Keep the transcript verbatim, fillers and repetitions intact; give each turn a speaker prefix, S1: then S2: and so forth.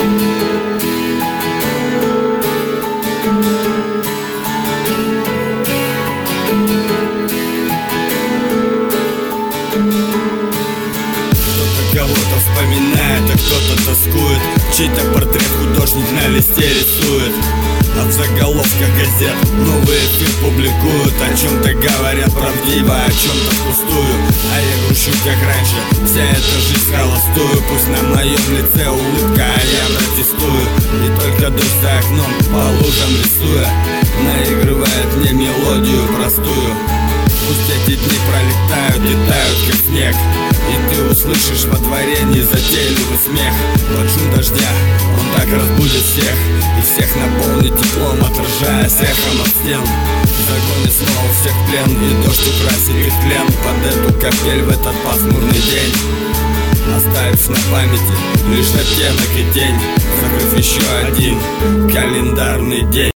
S1: Кого-то вспоминает, а кто-то тоскует, чей-то портрет художник на листе рисует. А в заголовках газет новый эфир публикуют, о чем-то говорят правдиво, о чем-то впустую. А я грущу, как раньше, вся эта жизнь холостую. Пусть на моем лице улыбка, а я протестую. И только дождь за окном по лужам рисуя наигрывает мне мелодию простую. Пусть эти дни пролетают и тают, как снег, и ты услышишь во дворе незатейливый смех. Под шум дождя он так разбудит всех, и всех наполнит теплом, отражаясь эхом от стен. Загонит снова всех в плен, и дождь украсит их тлен под эту капель в этот пасмурный день, оставив на памяти лишь оттенок и тень, закрыв еще один календарный день.